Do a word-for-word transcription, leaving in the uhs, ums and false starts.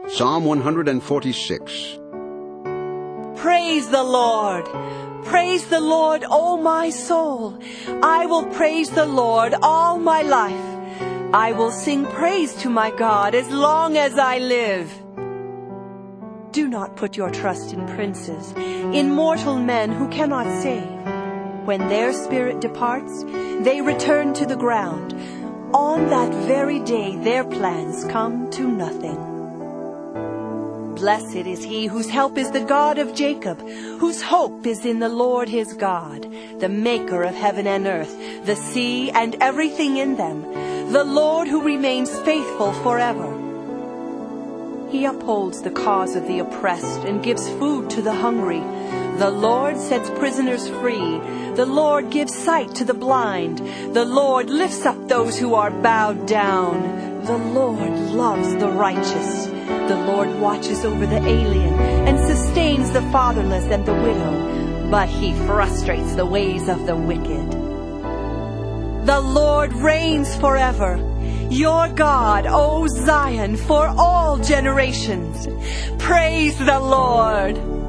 Psalm one forty-six. Praise the Lord. Praise the Lord, O my soul. I will praise the Lord all my life. I will sing praise to my God as long as I live. Do not put your trust in princes, in mortal men who cannot save. When their spirit departs, they return to the ground. On that very day their plans come to nothing. Blessed is he whose help is the God of Jacob, whose hope is in the Lord his God, the maker of heaven and earth, the sea and everything in them, the Lord who remains faithful forever. He upholds the cause of the oppressed and gives food to the hungry. The Lord sets prisoners free. The Lord gives sight to the blind. The Lord lifts up those who are bowed down. The Lord loves the righteous. The Lord watches over the alien and sustains the fatherless and the widow, but he frustrates the ways of the wicked. The Lord reigns forever. Your God, O Zion, for all generations. Praise the Lord.